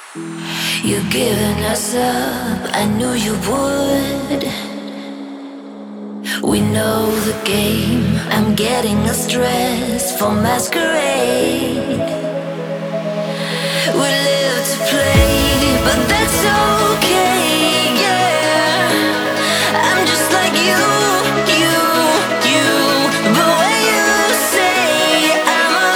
You're giving us up, I knew you would. We know the game, I'm getting a stress for masquerade. We live to play, but that's okay, yeah. I'm just like you, but when you say I'm a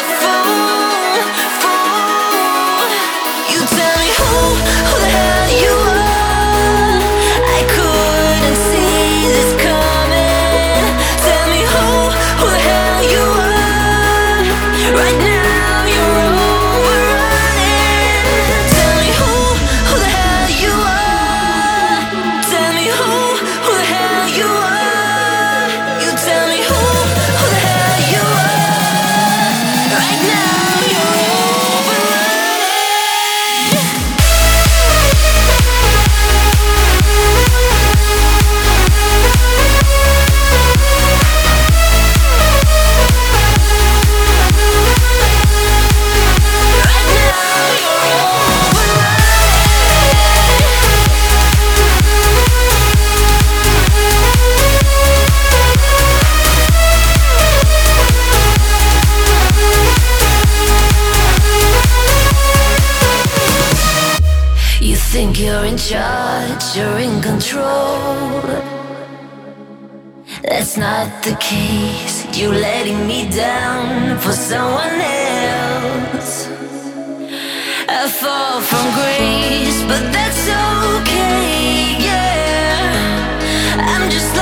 fool, you tell me who the hell you are. I couldn't see this coming. Tell me who the hell you are. Right now you're overrunning. Tell me who the hell you are. Tell me who the hell you are. You tell me who the hell you are. Right now you're overrunning. Right now you're overrunning. You think you're in charge, you're in control. That's not the case. You're letting me down for someone else. I fall from grace, but that's okay, yeah. I'm just